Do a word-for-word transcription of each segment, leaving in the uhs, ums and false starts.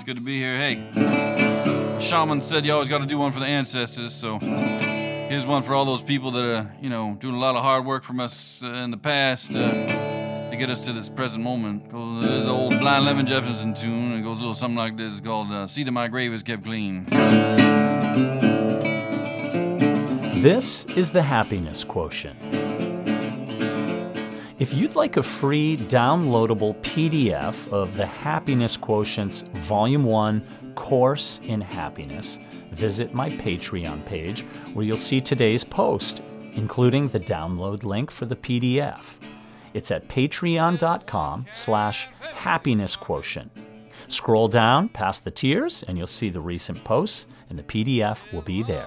It's good to be here. Hey, Shaman said you always got to do one for the ancestors, so here's one for all those people that are, you know, doing a lot of hard work from us uh, in the past uh, to get us to this present moment. There's an old Blind Lemon Jefferson tune. It goes a little something like this. It's called uh, "See That My Grave Is Kept Clean." This is the Happiness Quotient. If you'd like a free downloadable P D F of the Happiness Quotient's Volume one Course in Happiness, visit my Patreon page where you'll see today's post, including the download link for the P D F. It's at patreon.com slash happiness quotient. Scroll down past the tiers and you'll see the recent posts, and the P D F will be there.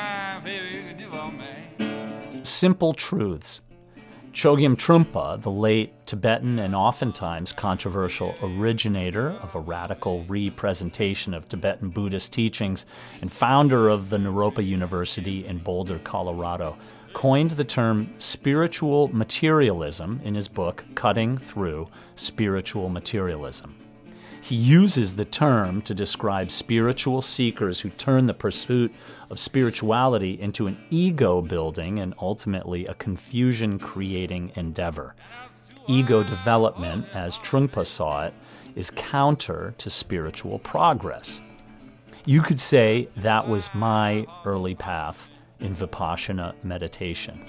Simple truths. Chogyam Trungpa, the late Tibetan and oftentimes controversial originator of a radical re-presentation of Tibetan Buddhist teachings and founder of the Naropa University in Boulder, Colorado, coined the term spiritual materialism in his book, Cutting Through Spiritual Materialism. He uses the term to describe spiritual seekers who turn the pursuit of spirituality into an ego-building and ultimately a confusion-creating endeavor. Ego development, as Trungpa saw it, is counter to spiritual progress. You could say that was my early path in Vipassana meditation.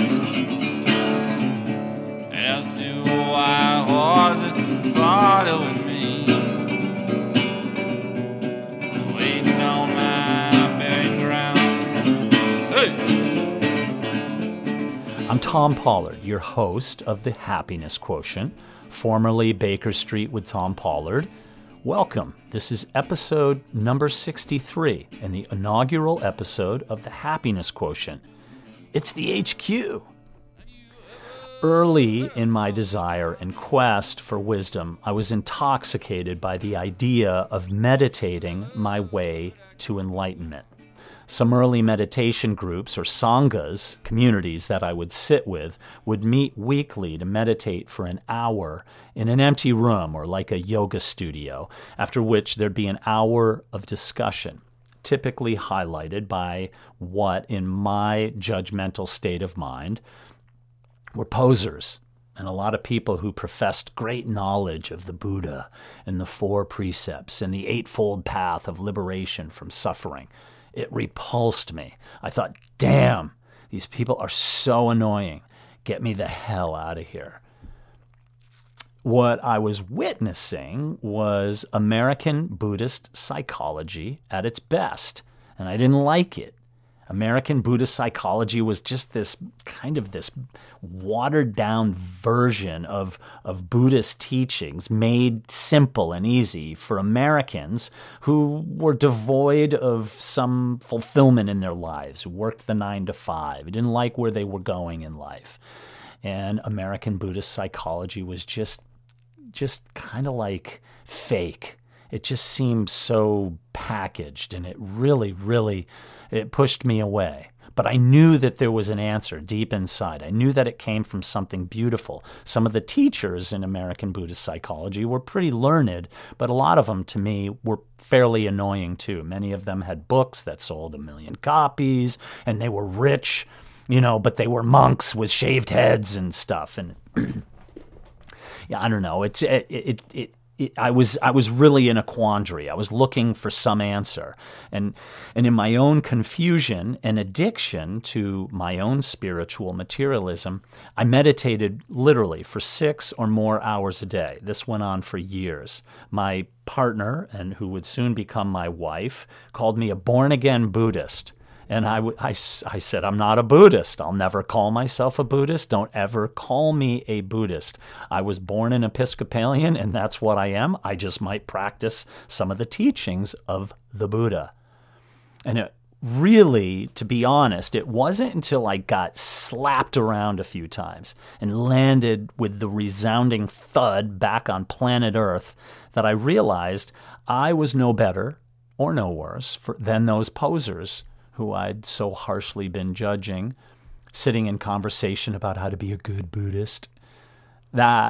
As to why was it following me? Waiting on my bearing ground. Hey! I'm Tom Pollard, your host of the Happiness Quotient, formerly Baker Street with Tom Pollard. Welcome. This is episode number sixty-three and the inaugural episode of the Happiness Quotient. It's the H Q. Early in my desire and quest for wisdom, I was intoxicated by the idea of meditating my way to enlightenment. Some early meditation groups or sanghas, communities that I would sit with, would meet weekly to meditate for an hour in an empty room or like a yoga studio, after which there'd be an hour of discussion, typically highlighted by what, in my judgmental state of mind, were posers and a lot of people who professed great knowledge of the Buddha and the four precepts and the eightfold path of liberation from suffering. It repulsed me. I thought, damn, these people are so annoying. Get me the hell out of here. What I was witnessing was American Buddhist psychology at its best, and I didn't like it. American Buddhist psychology was just this kind of this watered-down version of, of Buddhist teachings made simple and easy for Americans who were devoid of some fulfillment in their lives, who worked the nine to five, didn't like where they were going in life. And American Buddhist psychology was just, just kind of like fake. It just seemed so packaged, and it really, really... it pushed me away. But I knew that there was an answer deep inside. I knew that it came from something beautiful. Some of the teachers in American Buddhist psychology were pretty learned, but a lot of them, to me, were fairly annoying too. Many of them had books that sold a million copies, and they were rich, you know, but they were monks with shaved heads and stuff. And yeah, I don't know. It's it it. it I was I was really in a quandary. I was looking for some answer. And and in my own confusion and addiction to my own spiritual materialism, I meditated literally for six or more hours a day. This went on for years. My partner, and who would soon become my wife, called me a born-again Buddhist. And I, I, I said, I'm not a Buddhist. I'll never call myself a Buddhist. Don't ever call me a Buddhist. I was born an Episcopalian, and that's what I am. I just might practice some of the teachings of the Buddha. And it really, to be honest, it wasn't until I got slapped around a few times and landed with the resounding thud back on planet Earth that I realized I was no better or no worse for, than those posers who I'd so harshly been judging, sitting in conversation about how to be a good Buddhist. That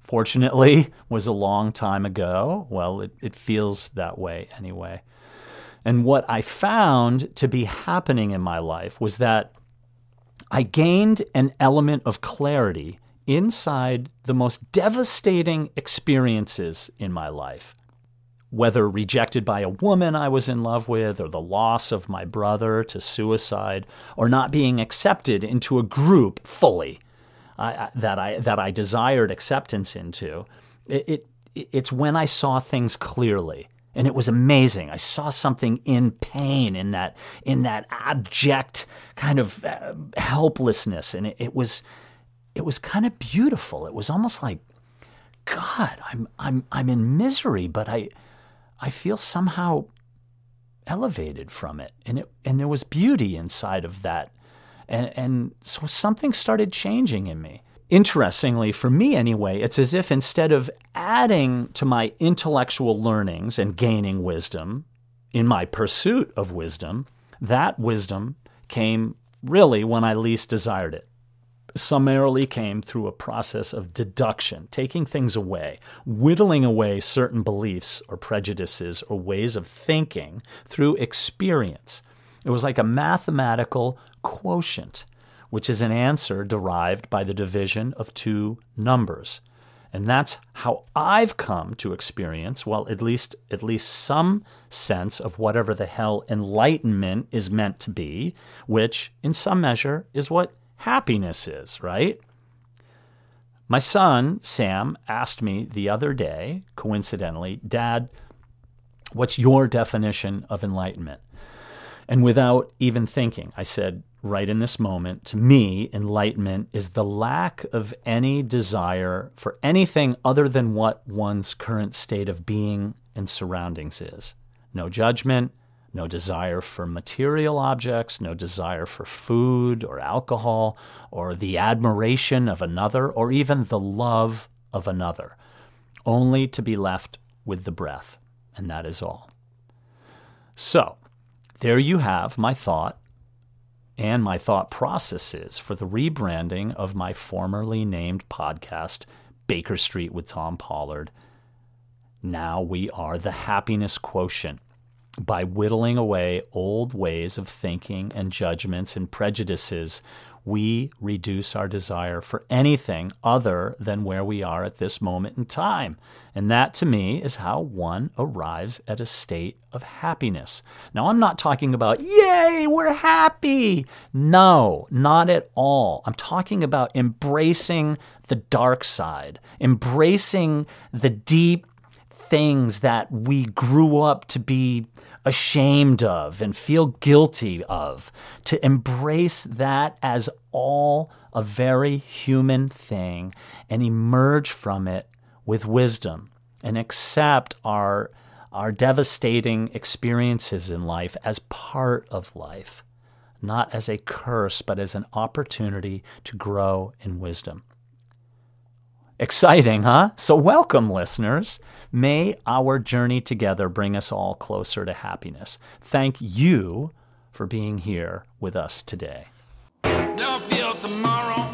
fortunately, was a long time ago. Well, it, it feels that way anyway. And what I found to be happening in my life was that I gained an element of clarity inside the most devastating experiences in my life. Whether rejected by a woman I was in love with, or the loss of my brother to suicide, or not being accepted into a group fully I, that I that I desired acceptance into, it, it it's when I saw things clearly. And it was amazing. I saw something in pain, in that in that abject kind of uh, helplessness, and it, it was it was kind of beautiful. It was almost like, God, I'm I'm I'm in misery, but I I feel somehow elevated from it, and it and there was beauty inside of that, and and so something started changing in me. Interestingly, for me anyway, it's as if instead of adding to my intellectual learnings and gaining wisdom in my pursuit of wisdom, that wisdom came really when I least desired it. Summarily came through a process of deduction, taking things away, whittling away certain beliefs or prejudices or ways of thinking through experience. It was like a mathematical quotient, which is an answer derived by the division of two numbers. And that's how I've come to experience, well, at least at least some sense of whatever the hell enlightenment is meant to be, which in some measure is what happiness is, right? My son, Sam, asked me the other day, coincidentally, Dad, what's your definition of enlightenment? And without even thinking, I said, right in this moment, to me, enlightenment is the lack of any desire for anything other than what one's current state of being and surroundings is. No judgment, no desire for material objects, no desire for food or alcohol or the admiration of another or even the love of another, only to be left with the breath, and that is all. So, there you have my thought and my thought processes for the rebranding of my formerly named podcast, Baker Street with Tom Pollard. Now we are the happiness quotient. By whittling away old ways of thinking and judgments and prejudices, we reduce our desire for anything other than where we are at this moment in time. And that, to me, is how one arrives at a state of happiness. Now, I'm not talking about, yay, we're happy. No, not at all. I'm talking about embracing the dark side, embracing the deep things that we grew up to be ashamed of and feel guilty of, to embrace that as all a very human thing and emerge from it with wisdom and accept our, our devastating experiences in life as part of life, not as a curse, but as an opportunity to grow in wisdom. Exciting, huh? So welcome, listeners. May our journey together bring us all closer to happiness. Thank you for being here with us today. Don't feel tomorrow,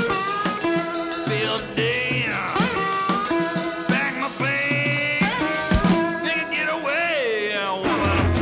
feel day, back my flame, then get away, what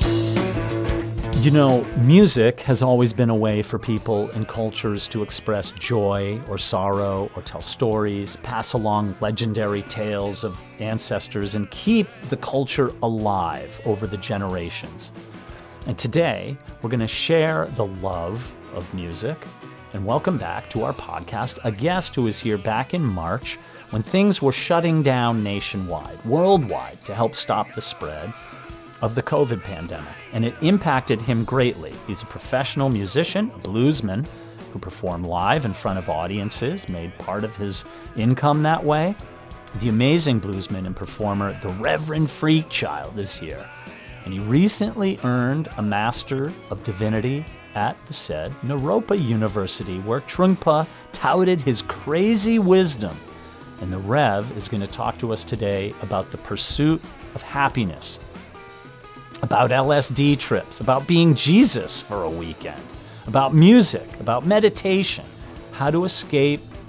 You know, music has always been a way for people and cultures to express joy or sorrow or tell stories, pass along legendary tales of ancestors, and keep the culture alive over the generations. And today, we're going to share the love of music and welcome back to our podcast a guest who was here back in March when things were shutting down nationwide, worldwide, to help stop the spread of the COVID pandemic, and it impacted him greatly. He's a professional musician, a bluesman, who performed live in front of audiences, made part of his income that way. The amazing bluesman and performer, the Reverend Freakchild, is here, and he recently earned a Master of Divinity at the said Naropa University, where Trungpa touted his crazy wisdom. And the Rev is going to talk to us today about the pursuit of happiness, about L S D trips, about being Jesus for a weekend, about music, about meditation, how to escape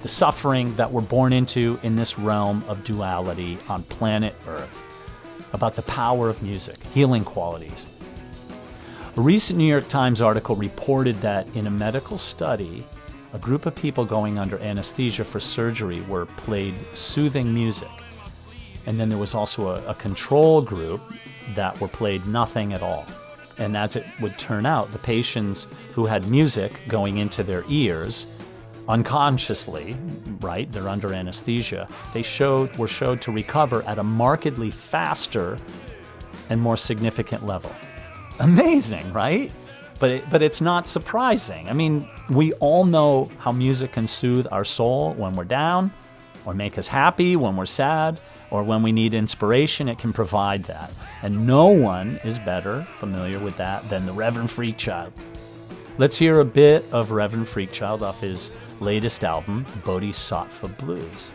the suffering that we're born into in this realm of duality on planet Earth, about the power of music, healing qualities. A recent New York Times article reported that in a medical study, a group of people going under anesthesia for surgery were played soothing music. And then there was also a, a control group that were played nothing at all. And as it would turn out, the patients who had music going into their ears unconsciously, right, they're under anesthesia, they showed were showed to recover at a markedly faster and more significant level. Amazing, right? But it, but it's not surprising. I mean, we all know how music can soothe our soul when we're down, or make us happy when we're sad, or when we need inspiration. It can provide that. And no one is better familiar with that than the Reverend Freakchild. Let's hear a bit of Reverend Freakchild off his latest album, Bodhisattva Blues.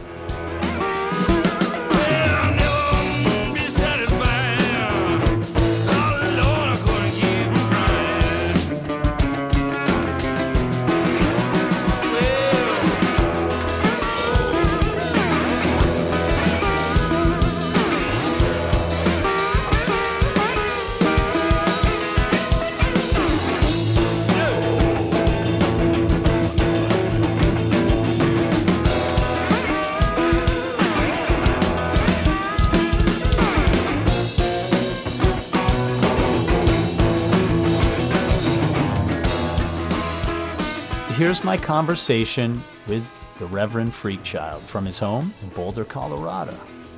Here's my conversation with the Reverend Freakchild from his home in Boulder, Colorado.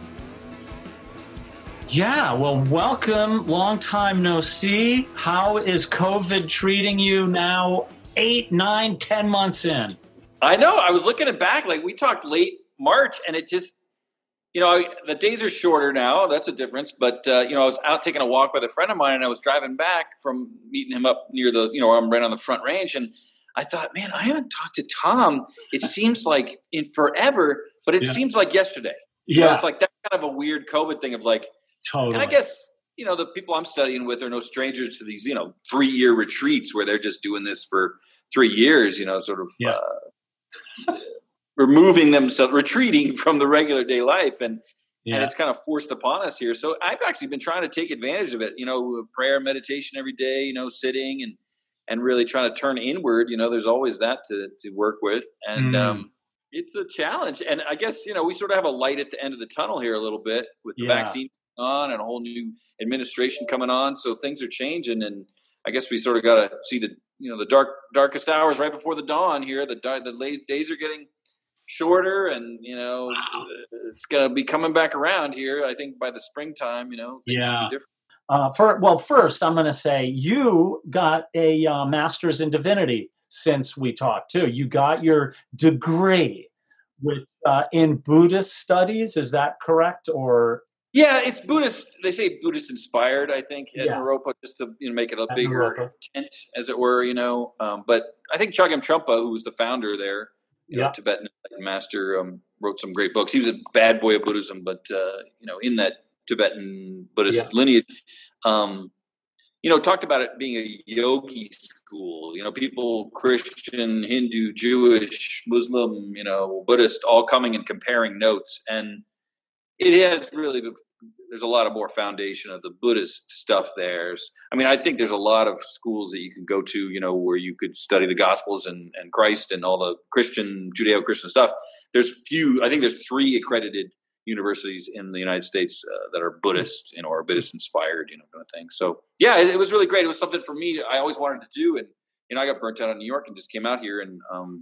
Yeah, well, welcome. Long time no see. How is COVID treating you now, eight, nine, ten months in? I know. I was looking at back, like we talked late March, and it just, you know, the days are shorter now. That's a difference. But, uh, you know, I was out taking a walk with a friend of mine, and I was driving back from meeting him up near the, you know, I'm right on the Front Range, and I thought, man, I haven't talked to Tom. It seems like in forever, but it yeah. seems like yesterday. You yeah. know, it's like that kind of a weird COVID thing of like, totally. And I guess, you know, the people I'm studying with are no strangers to these, you know, three year retreats where they're just doing this for three years, you know, sort of yeah. uh, removing themselves, retreating from the regular day life. And, yeah. and it's kind of forced upon us here. So I've actually been trying to take advantage of it, you know, prayer, meditation every day, you know, sitting and, and really trying to turn inward. You know, there's always that to, to work with. And mm. um, it's a challenge. And I guess, you know, we sort of have a light at the end of the tunnel here a little bit with the yeah. vaccine on and a whole new administration coming on. So things are changing. And I guess we sort of got to see the, you know, the dark, darkest hours right before the dawn here. The, the days are getting shorter and, you know, it's going to be coming back around here. I think by the springtime, you know, things yeah. will be different. Uh, for, well, first, I'm going to say you got a uh, master's in divinity since we talked, too. You got your degree with uh, in Buddhist studies. Is that correct? Or yeah, it's Buddhist. They say Buddhist inspired, I think, at yeah. Naropa, just to you know, make it a at bigger Naropa. tent, as it were, you know. Um, but I think Chogyam Trungpa, who was the founder there, you yeah. know, Tibetan master, um, wrote some great books. He was a bad boy of Buddhism, but, uh, you know, in that Tibetan Buddhist yeah. lineage, um, you know, talked about it being a yogi school, you know, people, Christian, Hindu, Jewish, Muslim, you know, Buddhist, all coming and comparing notes. And it has really, there's a lot of more foundation of the Buddhist stuff there. I mean, I think there's a lot of schools that you can go to, you know, where you could study the Gospels and, and Christ and all the Christian, Judeo-Christian stuff. There's few, I think there's three accredited universities in the United States uh, that are Buddhist, you know, or Buddhist inspired, you know, kind of thing. So yeah, it, it was really great. It was something for me I always wanted to do. And, you know, I got burnt out in New York and just came out here and, um,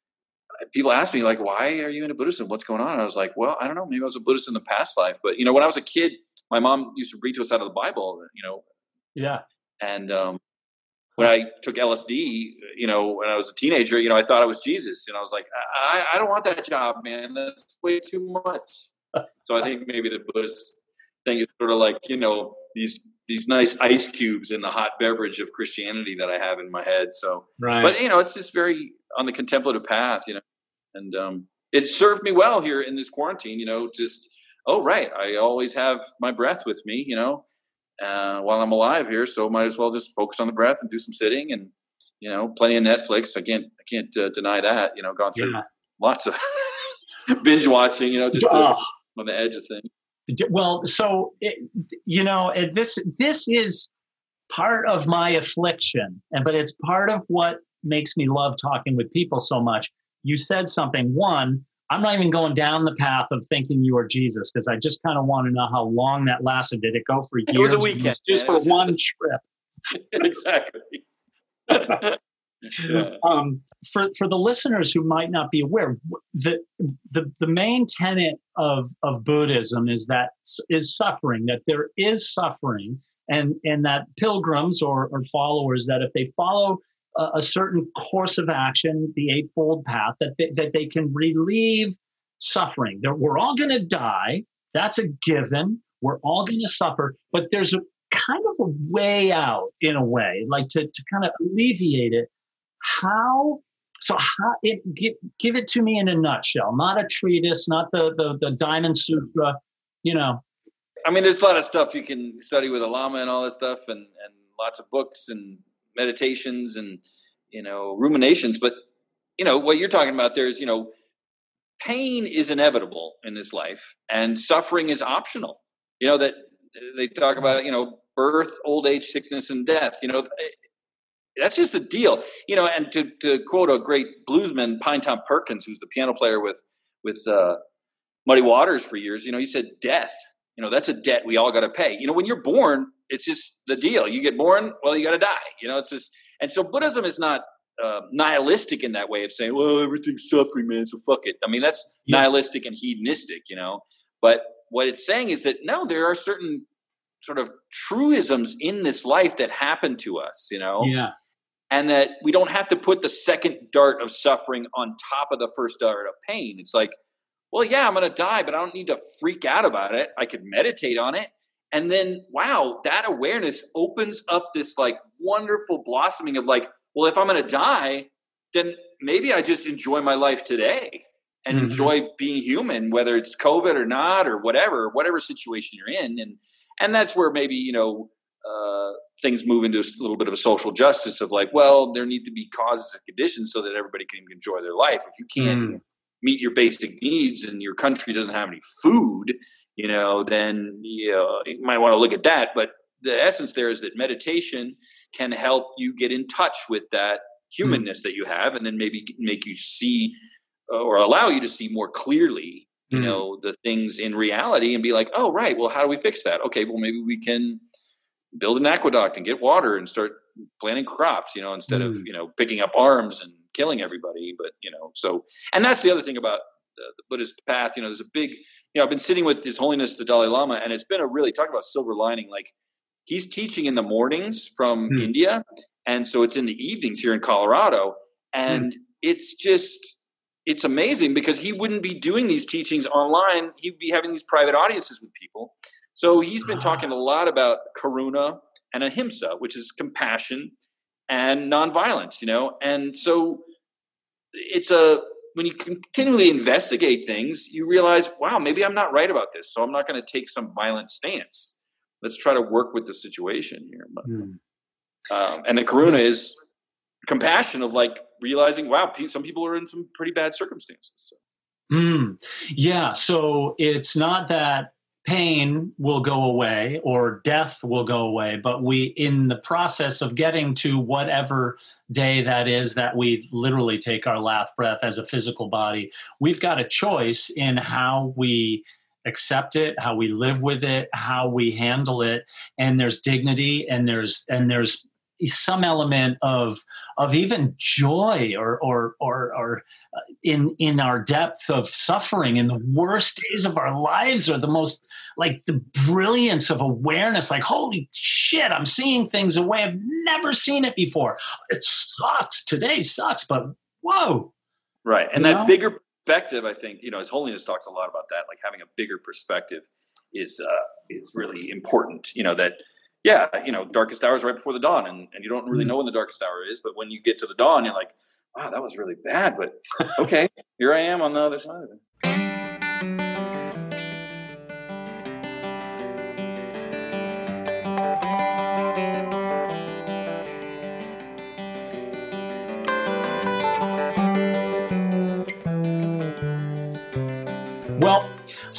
people ask me like, why are you into Buddhism? What's going on? And I was like, well, I don't know. Maybe I was a Buddhist in the past life, but you know, when I was a kid, my mom used to read to us out of the Bible, you know? Yeah. And, um, when I took L S D, you know, when I was a teenager, you know, I thought I was Jesus and I was like, I, I don't want that job, man. That's way too much. So I think maybe the Buddhist thing is sort of like, you know, these these nice ice cubes in the hot beverage of Christianity that I have in my head. So, right. But, you know, it's just very on the contemplative path, you know, and um, it served me well here in this quarantine, you know, just, oh, right. I always have my breath with me, you know, uh, while I'm alive here. So might as well just focus on the breath and do some sitting and, you know, plenty of Netflix. I can't, I can't uh, deny that, you know, gone through yeah. lots of binge watching, you know, just to, Oh. on the edge of things. Well, so, it, you know, it- this this is part of my affliction, and but it's part of what makes me love talking with people so much. You said something. One, I'm not even going down the path of thinking you are Jesus, because I just kind of want to know how long that lasted. Did it go for years? It was a weekend, Just man. for It was just one a- trip. Exactly. Yeah. Um, for for the listeners who might not be aware, the the the main tenet of of Buddhism is that is suffering. That there is suffering, and and that pilgrims or, or followers, that if they follow a, a certain course of action, the Eightfold Path, that they, that they can relieve suffering. That we're all going to die. That's a given. We're all going to suffer, but there's a kind of a way out, in a way, like to to kind of alleviate it. How? So how it give, give it to me in a nutshell, not a treatise, not the, the, the Diamond Sutra, you know. I mean, there's a lot of stuff you can study with a Lama and all that stuff, and, and lots of books and meditations and, you know, ruminations. But, you know, what you're talking about there is, you know, pain is inevitable in this life and suffering is optional. You know, that they talk about, you know, birth, old age, sickness, and death. You know, that's just the deal, you know. And to, to quote a great bluesman, Pine Tom Perkins, who's the piano player with with uh, Muddy Waters for years, you know, he said, "Death, you know, that's a debt we all got to pay." You know, when you're born, it's just the deal. You get born, well, you got to die. You know, it's just, and so Buddhism is not uh, nihilistic in that way of saying, "Well, everything's suffering, man, so fuck it." I mean, that's yeah. nihilistic and hedonistic, you know. But what it's saying is that no, there are certain sort of truisms in this life that happen to us, you know. Yeah. And that we don't have to put the second dart of suffering on top of the first dart of pain. It's like, well, yeah, I'm going to die, but I don't need to freak out about it. I could meditate on it. And then, wow, that awareness opens up this like wonderful blossoming of like, well, if I'm going to die, then maybe I just enjoy my life today and mm-hmm. enjoy being human, whether it's COVID or not, or whatever, whatever situation you're in. And, and that's where maybe, you know, uh, things move into a little bit of a social justice of like, well, there need to be causes and conditions so that everybody can enjoy their life. If you can't mm. meet your basic needs and your country doesn't have any food, you know, then you know, you might want to look at that. But the essence there is that meditation can help you get in touch with that humanness mm. that you have, and then maybe make you see or allow you to see more clearly, you mm. know, the things in reality and be like, oh, right, well, how do we fix that? Okay, well, maybe we can build an aqueduct and get water and start planting crops, you know, instead mm. of, you know, picking up arms and killing everybody. But, you know, so, and that's the other thing about the, the Buddhist path. You know, there's a big, you know, I've been sitting with His Holiness, the Dalai Lama, and it's been a really, talk about silver lining. Like, he's teaching in the mornings from mm. India. And so it's in the evenings here in Colorado. And mm. it's just, it's amazing because he wouldn't be doing these teachings online. He'd be having these private audiences with people. So he's been talking a lot about karuna and ahimsa, which is compassion and nonviolence, you know. And so it's a, when you continually investigate things, you realize, wow, maybe I'm not right about this. So I'm not going to take some violent stance. Let's try to work with the situation here. But, mm. um, and the karuna is compassion of like realizing, wow, some people are in some pretty bad circumstances. So. Mm. Yeah. So it's not that pain will go away or death will go away, but we, in the process of getting to whatever day that is that we literally take our last breath as a physical body, we've got a choice in how we accept it, how we live with it, how we handle it. And there's dignity and there's, and there's some element of, of even joy or, or, or, or in, in our depth of suffering in the worst days of our lives, or the most, like the brilliance of awareness, like, holy shit, I'm seeing things a way I've never seen it before. It sucks. Today sucks, but whoa. Right. And you that know? bigger perspective, I think, you know, His Holiness talks a lot about that, like having a bigger perspective is, uh, is really important, you know, that, yeah, you know, darkest hour is right before the dawn, and, and you don't really know when the darkest hour is, but when you get to the dawn, you're like, wow, that was really bad, but okay, here I am on the other side of it.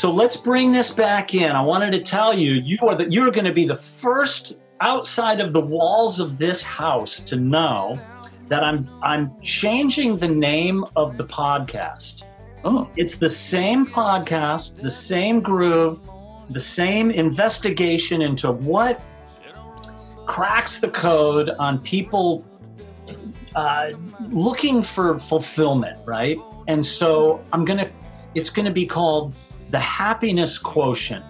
So let's bring this back in. I wanted to tell you, you are the, you're going to be the first outside of the walls of this house to know that I'm I'm changing the name of the podcast. Oh, It's the same podcast, the same groove, the same investigation into what cracks the code on people uh, looking for fulfillment, right? And so I'm gonna, it's gonna be called the happiness quotient.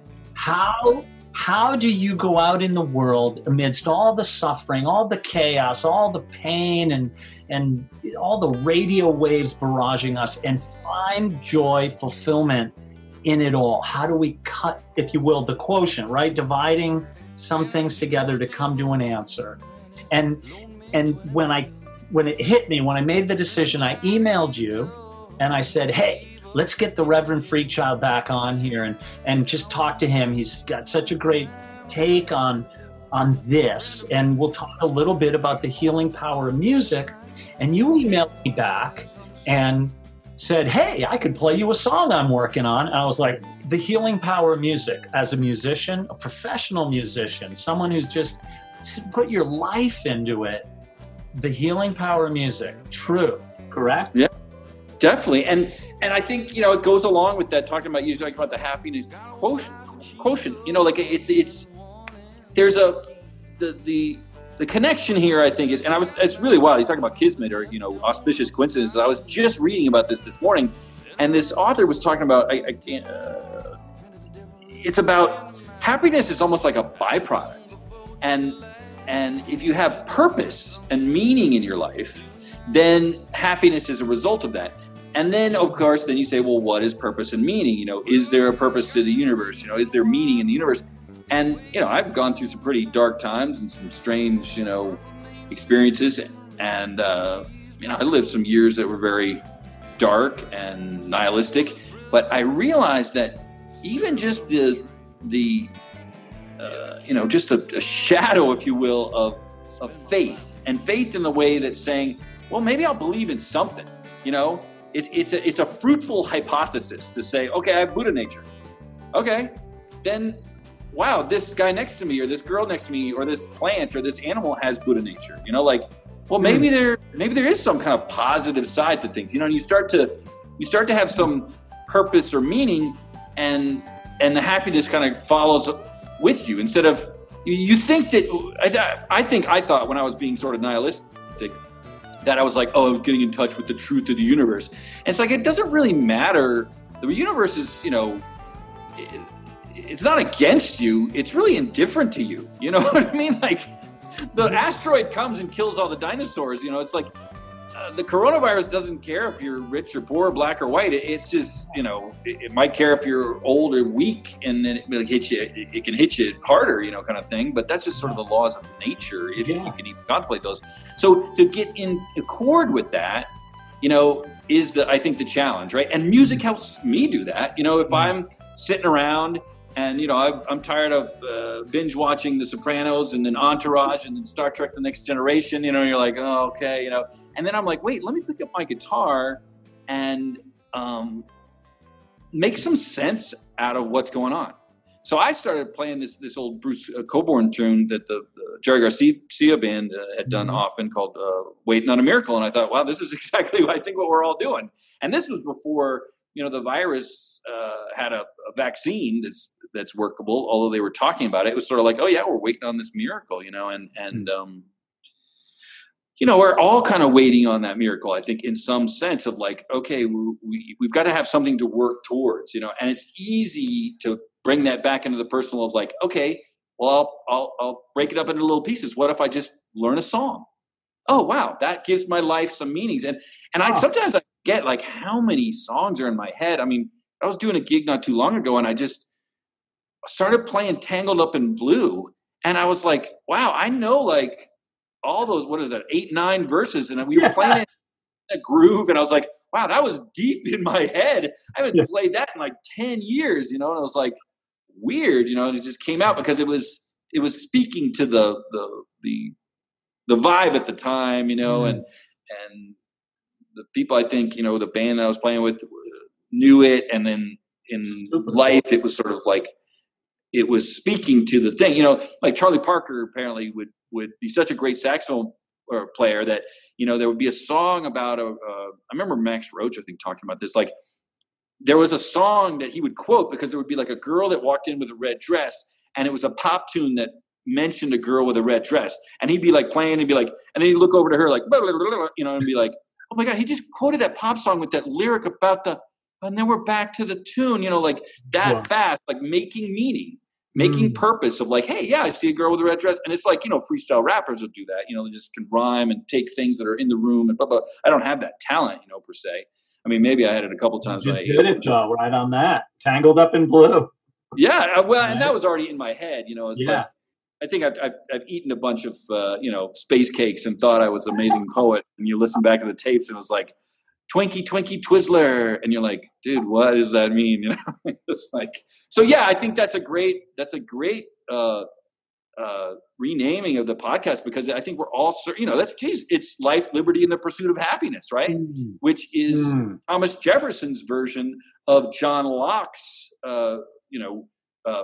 How how do you go out in the world amidst all the suffering, all the chaos, all the pain, and and all the radio waves barraging us, and find joy, fulfillment in it all? How do we cut, if you will, the quotient, right? Dividing some things together to come to an answer. And and when I when it hit me, when I made the decision, I emailed you and I said, hey, let's get the Reverend Freakchild back on here and, and just talk to him. He's got such a great take on on this. And we'll talk a little bit about the healing power of music. And you emailed me back and said, hey, I could play you a song I'm working on. And I was like, the healing power of music. As a musician, a professional musician, someone who's just put your life into it, the healing power of music. True, correct? Yeah. Definitely. And and I think, you know, it goes along with that, talking about you talking about the happiness quotient, quotient. You know, like it's it's there's a the the the connection here, I think, is, and I was it's really wild. You talk about kismet or, you know, auspicious coincidences. I was just reading about this this morning, and this author was talking about I, I can't uh, it's about happiness is almost like a byproduct. And and if you have purpose and meaning in your life, then happiness is a result of that. And then, of course, then you say, well, what is purpose and meaning? You know, is there a purpose to the universe? You know, is there meaning in the universe? And, you know, I've gone through some pretty dark times and some strange, you know, experiences. And, uh, you know, I lived some years that were very dark and nihilistic. But I realized that even just the, the uh, you know, just a, a shadow, if you will, of, of faith, and faith in the way that's saying, well, maybe I'll believe in something, you know? It, it's a it's a fruitful hypothesis to say, okay, I have Buddha nature. Okay, then, wow, this guy next to me or this girl next to me or this plant or this animal has Buddha nature. You know, like, well, maybe mm. there maybe there is some kind of positive side to things. You know, and you start to you start to have some purpose or meaning, and and the happiness kind of follows with you instead of you, you think that I, I think I thought when I was being sort of nihilistic that I was like, oh, I'm getting in touch with the truth of the universe. And it's like, it doesn't really matter. The universe is, you know, it, it's not against you. It's really indifferent to you. You know what I mean? Like, the asteroid comes and kills all the dinosaurs. You know, it's like uh, the coronavirus doesn't care if you're rich or poor, black or white. It, it's just, you know, it, it might care if you're old or weak, and then it, it hits you. It, it can hit you harder, you know, kind of thing. But that's just sort of the laws of nature, if yeah. you can even contemplate those. So to get in accord with that, you know, is the I think the challenge, right? And music helps me do that. You know, if I'm sitting around and, you know, I'm, I'm tired of uh, binge watching The Sopranos and then Entourage and then Star Trek: The Next Generation, you know, you're like, oh, okay, you know. And then I'm like, wait, let me pick up my guitar and um, make some sense out of what's going on. So I started playing this this old Bruce uh, Coburn tune that the, the Jerry Garcia band uh, had done mm-hmm. often called uh, Waiting on a Miracle. And I thought, wow, this is exactly what I think what we're all doing. And this was before, you know, the virus uh, had a, a vaccine that's that's workable, although they were talking about it. It was sort of like, oh, yeah, we're waiting on this miracle, you know, and, and um, you know, we're all kind of waiting on that miracle, I think, in some sense of like, okay, we, we, we've got to have something to work towards, you know, and it's easy to bring that back into the personal of like, okay, well, I'll, I'll, I'll break it up into little pieces. What if I just learn a song? Oh, wow, that gives my life some meanings. And and I sometimes I get like how many songs are in my head. I mean, I was doing a gig not too long ago and I just started playing Tangled Up in Blue. And I was like, wow, I know like all those, what is that, eight, nine verses. And we were playing it in a groove. And I was like, wow, that was deep in my head. I haven't played that in like ten years, you know? And I was like, weird, you know, and it just came out because it was, it was speaking to the, the, the, the vibe at the time, you know, mm. and, and the people, I think, you know, the band that I was playing with knew it. And then in Super life, it was sort of like, it was speaking to the thing, you know, like Charlie Parker apparently would, would be such a great saxophone player that, you know, there would be a song about a, uh, I remember Max Roach, I think, talking about this, like there was a song that he would quote because there would be like a girl that walked in with a red dress and it was a pop tune that mentioned a girl with a red dress, and he'd be like playing and be like, and then he'd look over to her like, blah, blah, blah, blah, you know, and be like, oh my God, he just quoted that pop song with that lyric about the, and then we're back to the tune, you know, like that Yeah. fast, like making meaning. Making Mm. purpose of like, hey, yeah, I see a girl with a red dress. And it's like, you know, freestyle rappers would do that. You know, they just can rhyme and take things that are in the room and blah, blah. I don't have that talent, you know, per se. I mean, maybe I had it a couple times. Just when I did it, Joe, right on that. Tangled Up in Blue. Yeah, I- well, Right. and that was already in my head, you know. It's Yeah. like, I think I've, I've, I've eaten a bunch of, uh, you know, space cakes and thought I was an amazing poet. And you listen back to the tapes and it was like, Twinkie, Twinkie, Twizzler. And you're like, dude, what does that mean? You know, it's like, so yeah, I think that's a great, that's a great, uh, uh, renaming of the podcast, because I think we're all, you know, that's, geez, it's life, liberty, and the pursuit of happiness, right? Mm. Which is Mm. Thomas Jefferson's version of John Locke's, uh, you know, uh,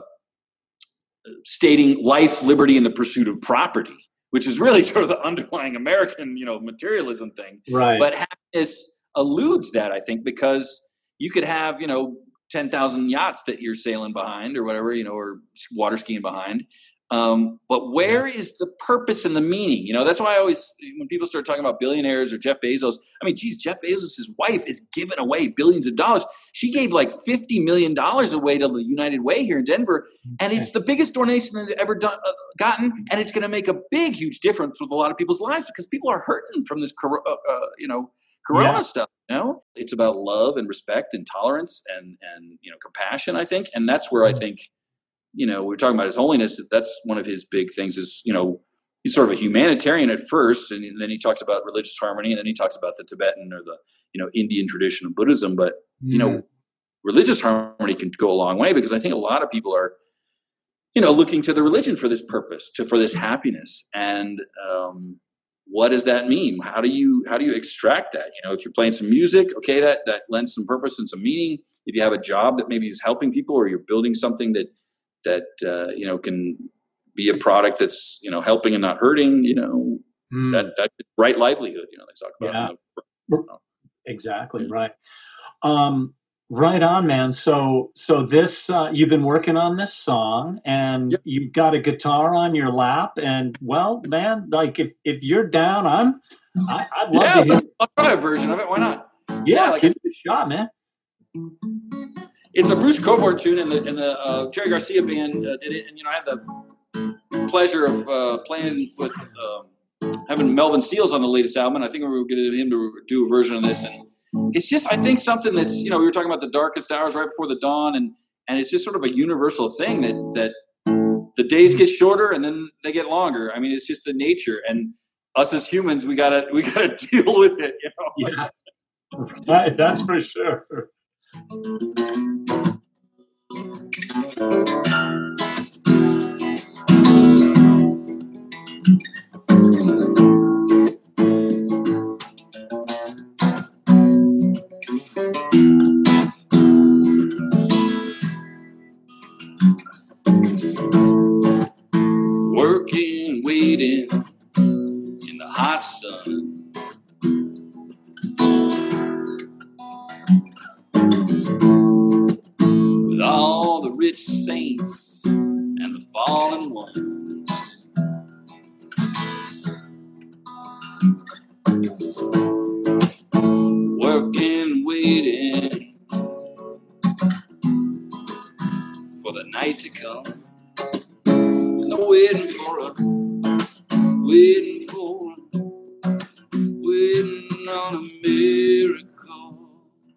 stating life, liberty, and the pursuit of property, which is really sort of the underlying American, you know, materialism thing. Right. But happiness eludes that, I think, because you could have, you know, ten thousand yachts that you're sailing behind or whatever, you know, or water skiing behind. Um, but where is the purpose and the meaning? You know, that's why I always, when people start talking about billionaires or Jeff Bezos, I mean, geez, Jeff Bezos' wife is giving away billions of dollars. She gave like fifty million dollars away to the United Way here in Denver. And it's the biggest donation that they've ever done, uh, gotten. And it's going to make a big, huge difference with a lot of people's lives because people are hurting from this, uh, uh, you know, Corona Yeah. stuff. You know, it's about love and respect and tolerance and, and, you know, compassion, I think. And that's where I think, you know, we we're talking about His Holiness. That's one of his big things is, you know, he's sort of a humanitarian at first, and then he talks about religious harmony, and then he talks about the Tibetan or the, you know, Indian tradition of Buddhism. But, you know, religious harmony can go a long way because I think a lot of people are, you know, looking to the religion for this purpose, to for this happiness. And um, what does that mean? How do you how do you extract that? You know, if you're playing some music, okay, that that lends some purpose and some meaning. If you have a job that maybe is helping people, or you're building something that that uh, you know can be a product that's, you know, helping and not hurting, you know, Mm. that that right livelihood. You know, they talk about. Yeah. You know, Exactly right. Um, right on, man. So, so this uh, you've been working on this song, and Yep. you've got a guitar on your lap, and well, man, like if if you're down, I'm I, I'd love yeah, to hear. let's- I'll try a version of it. Why not? Yeah, yeah, like give it a shot, man. It's a Bruce Coburn tune, and the and the uh, Jerry Garcia band uh, did it. And you know, I had the pleasure of uh, playing with um, having Melvin Seals on the latest album. And I think we were going to get him to do a version of this. And it's just, I think, something that's, you know, we were talking about the darkest hours right before the dawn, and and it's just sort of a universal thing that that the days get shorter and then they get longer. I mean, it's just the nature, and us as humans, we gotta we gotta deal with it. You know. Yeah, right, that's for sure. Working, waiting in the hot sun. With all the rich saints and the fallen ones. Working, waiting for the night to come. And I'm waiting for a, waiting for a, waiting on a miracle.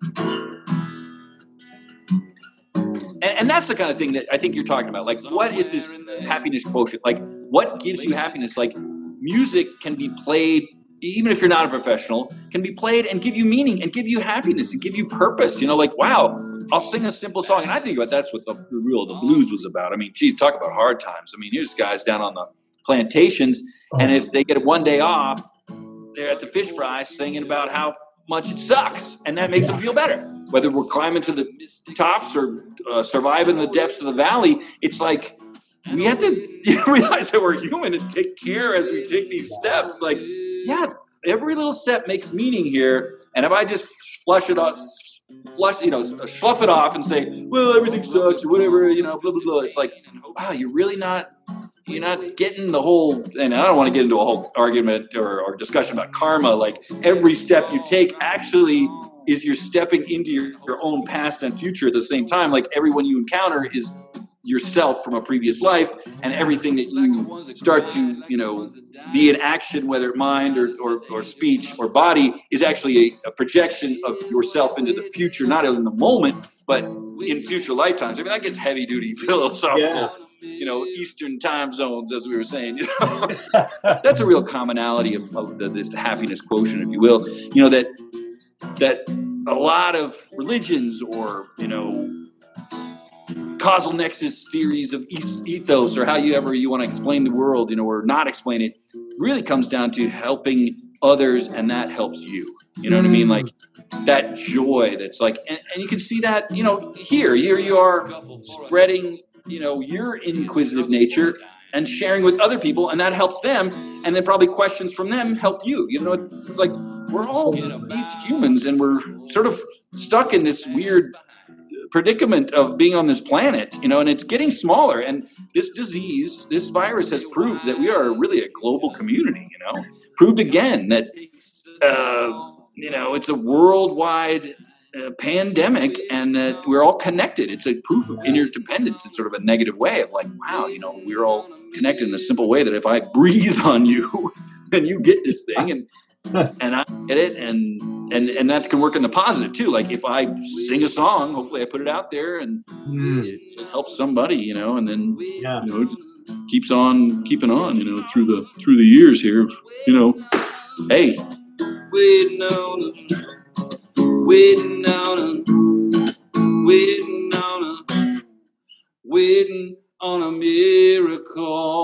And, and that's the kind of thing that I think you're talking about. Like, what is this happiness quotient? Like, what gives you happiness? Like, music can be played, even if you're not a professional, can be played and give you meaning and give you happiness and give you purpose. You know, like, wow, I'll sing a simple song. And I think about that's what the, the real, the blues was about. I mean, geez, talk about hard times. I mean, here's guys down on the plantations, and if they get one day off, they're at the fish fry singing about how much it sucks, and that makes them feel better. whether we're climbing to the tops or uh, surviving the depths of the valley, it's like we have to realize that we're human and take care as we take these steps. Like, yeah, every little step makes meaning here. And if I just flush it off, flush, you know, slough it off and say, well, everything sucks or whatever, you know, blah, blah, blah. It's like, wow, you're really not, you're not getting the whole, and I don't want to get into a whole argument or, or discussion about karma. Like every step you take actually is you're stepping into your, your own past and future at the same time. Like everyone you encounter is yourself from a previous life, and everything that you start to, you know, be in action, whether mind or, or, or speech or body, is actually a, a projection of yourself into the future, not in the moment, but in future lifetimes. I mean, that gets heavy duty philosophical, yeah. you know, Eastern time zones, as we were saying, you know, that's a real commonality of, of the, this happiness quotient, if you will, you know, that, that a lot of religions or, you know, causal nexus theories of ethos, or how you ever you want to explain the world, you know, or not explain it, really comes down to helping others, and that helps you. You know what I mean? Like that joy that's like, and, and you can see that, you know, here, here you are spreading, you know, your inquisitive nature and sharing with other people, and that helps them. And then probably questions from them help you. You know, it's like we're all these humans, and we're sort of stuck in this weird predicament of being on this planet, you know, and it's getting smaller. And this disease, this virus has proved that we are really a global community, you know, proved again that, uh, you know, it's a worldwide uh, pandemic, and that we're all connected. It's a proof of interdependence in sort of a negative way of like, wow, you know, we're all connected in a simple way that if I breathe on you, then you get this thing, and and I get it, and and and that can work in the positive too. Like if I sing a song, hopefully I put it out there, and mm. it helps somebody, you know, and then yeah. you know, it keeps on keeping on, you know, through the through the years here, you know. Hey, waiting on a, waiting on a, waiting on a, waiting on a miracle.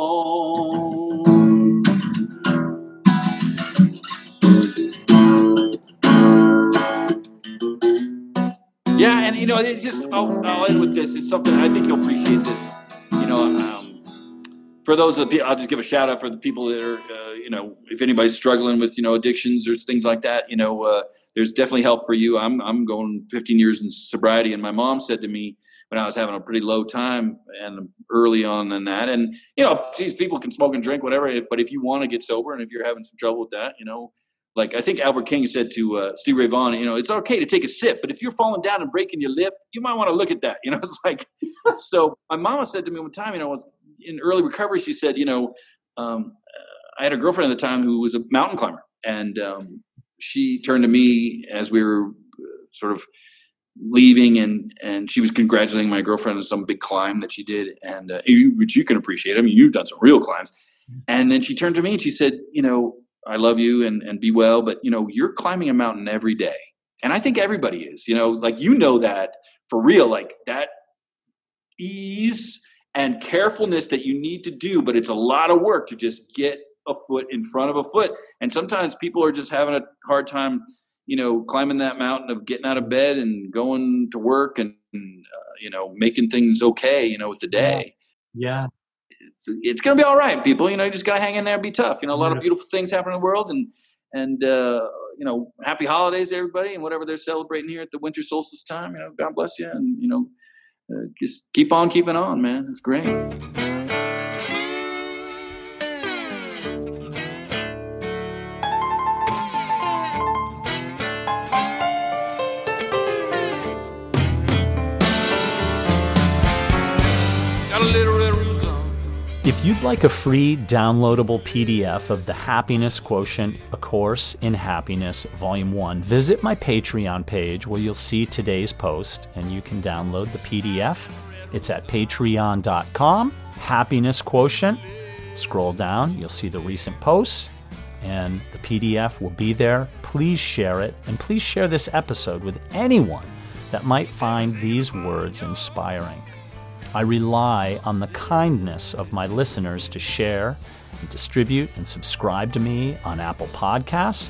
Yeah, and you know, it's just, I'll, I'll end with this. It's something I think you'll appreciate this. You know, um, for those of the, I'll just give a shout out for the people that are, uh, you know, if anybody's struggling with, you know, addictions or things like that, you know, uh, there's definitely help for you. I'm I'm going fifteen years in sobriety, and my mom said to me when I was having a pretty low time and early on in that, and you know, these people can smoke and drink, whatever, but if you want to get sober and if you're having some trouble with that, you know. Like I think Albert King said to uh, Stevie Ray Vaughan, you know, it's okay to take a sip, but if you're falling down and breaking your lip, you might want to look at that. You know, it's like, so my mama said to me one time, you know, I was in early recovery. She said, you know, um, I had a girlfriend at the time who was a mountain climber, and um, she turned to me as we were sort of leaving, and and she was congratulating my girlfriend on some big climb that she did, and uh, which you can appreciate. I mean, you've done some real climbs. And then she turned to me and she said, you know, I love you and, and be well, but you know, you're climbing a mountain every day. And I think everybody is, you know, like, you know, that for real, like that ease and carefulness that you need to do, but it's a lot of work to just get a foot in front of a foot. And sometimes people are just having a hard time, you know, climbing that mountain of getting out of bed and going to work and, uh, you know, making things okay, you know, with the day. Yeah. It's, it's going to be all right, people. You know, you just got to hang in there and be tough. You know, a lot of beautiful things happen in the world, and, and, uh, you know, happy holidays, everybody, and whatever they're celebrating here at the winter solstice time, you know, God bless you. And, you know, uh, just keep on keeping on, man. It's great. Got a little red rooster. If you'd like a free downloadable P D F of the Happiness Quotient, A Course in Happiness, Volume one, visit my Patreon page where you'll see today's post and you can download the P D F. It's at patreon dot com, Happiness Quotient. Scroll down, you'll see the recent posts, and the P D F will be there. Please share it, and please share this episode with anyone that might find these words inspiring. I rely on the kindness of my listeners to share and distribute and subscribe to me on Apple Podcasts.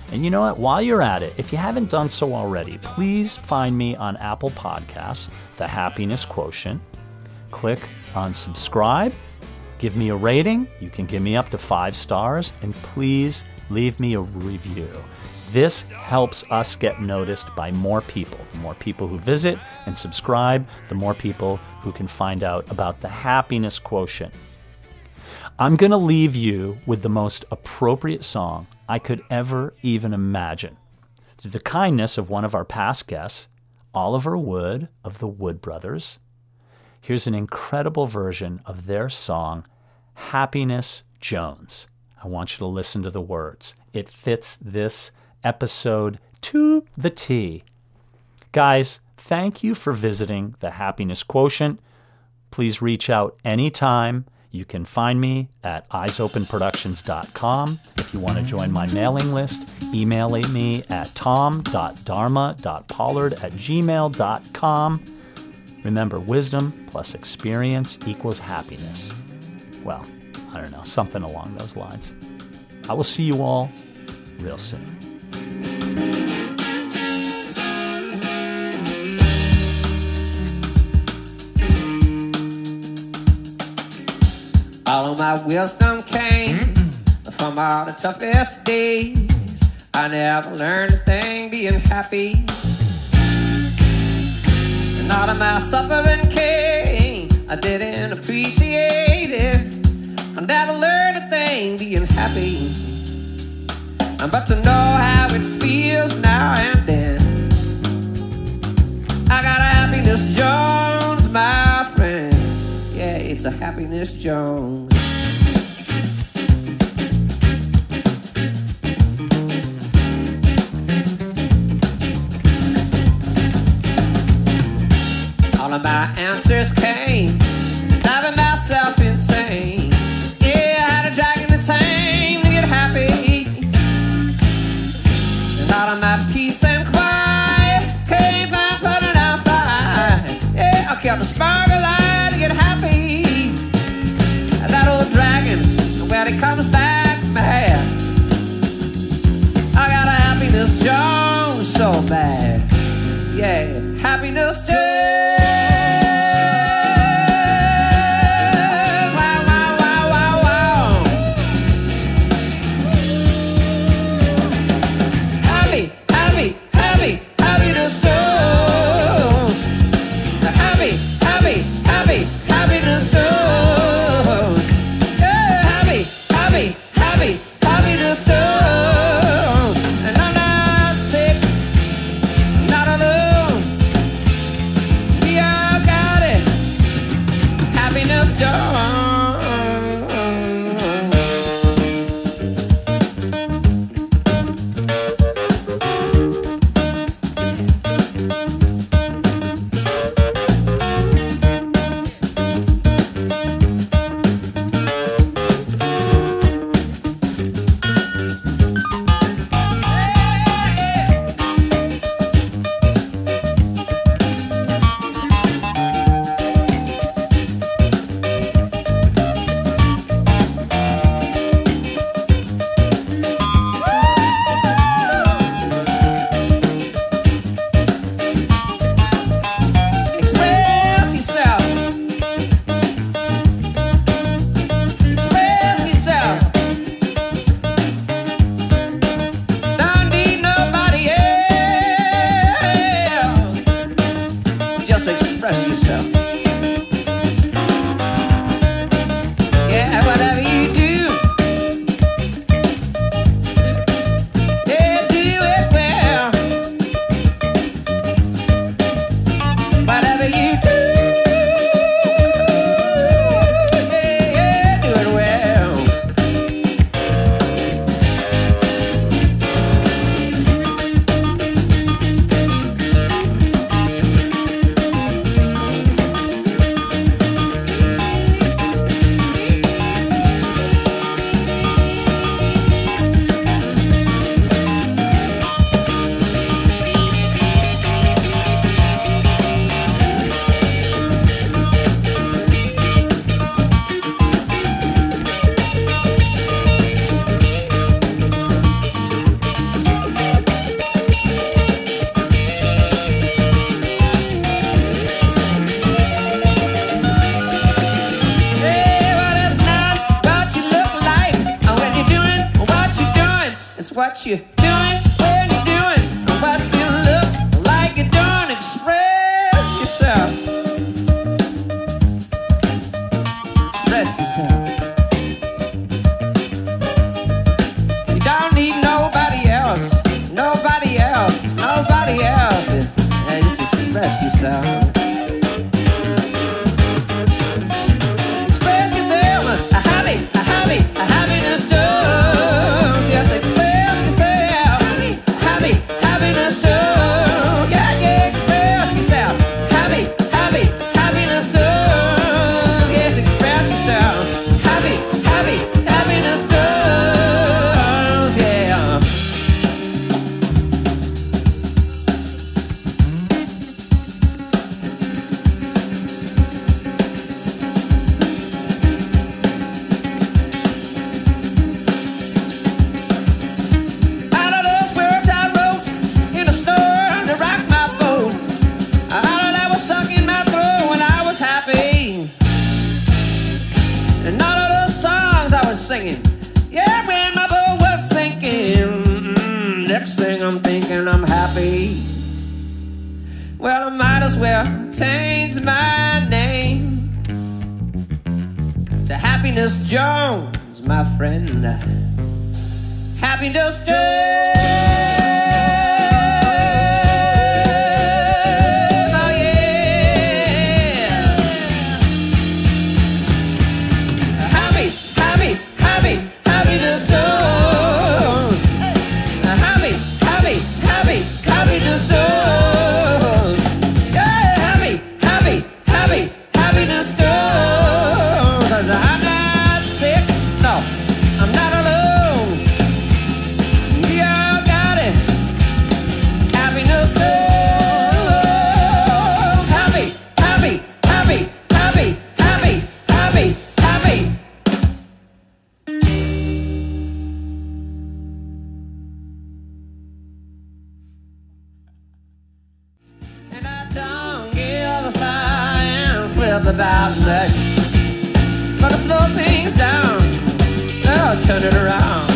And you know what? While you're at it, if you haven't done so already, please find me on Apple Podcasts, The Happiness Quotient. Click on subscribe, give me a rating. You can give me up to five stars, and please leave me a review. This helps us get noticed by more people. The more people who visit and subscribe, the more people who can find out about the Happiness Quotient. I'm going to leave you with the most appropriate song I could ever even imagine. Through the kindness of one of our past guests, Oliver Wood of the Wood Brothers, here's an incredible version of their song, Happiness Jones. I want you to listen to the words. It fits this episode to the T. Guys, thank you for visiting the Happiness Quotient. Please reach out anytime. You can find me at eyes open productions dot com. If you want to join my mailing list, email me at tom dot dharma dot pollard at gmail dot com. Remember, wisdom plus experience equals happiness. Well, I don't know, something along those lines. I will see you all real soon. All of my wisdom came from all the toughest days. I never learned a thing being happy. And all of my suffering came, I didn't appreciate it. I never learned a thing being happy. But to know how it feels now and then. I got a Happiness Jones, my friend. Yeah, it's a Happiness Jones. All of my answers came, driving myself insane. Yeah, I had a dragon to tame to get happy. And all of my peace and quiet came from putting out fire. Yeah, I kept a spark alive to get happy. And that old dragon, when it comes back mad, I got a Happiness Jones so bad. Yeah, Happiness Jones. what you doing, when you doing, what's you look like you're doing. Express yourself. Express yourself. You don't need nobody else, nobody else, nobody else. Yeah, just express yourself. Express yourself. A hobby, a hobby, a happiness too. Just express yourself. Hobby, happiness too. Yeah, yeah, express yourself. Hobby, hobby, happiness too. Yes, express yourself. Hobby, hobby, happiness too. Yeah. Out of those words I wrote in the store to rock my boat. Out of that was stuck in my throat when I was happy. And all of those songs I was singing, yeah, when my boat was sinking. Mm, next thing I'm thinking I'm happy. Well, I might as well change my name to Happiness Jones, my friend. Happiness Jones. Oh, yeah. Happy, happy, happy, happiness Jones. Happy, happy, happy, happiness Jones. Yeah, happy, happy, happy, happiness Jones. 'Cause I'm not sick, no, I'm not alone. We all got it. Happiness Jones. Happy, happy, happy, happy, happy, happy, happy. And I don't give a flying flip about sex, but I slow things down, I'll turn it around.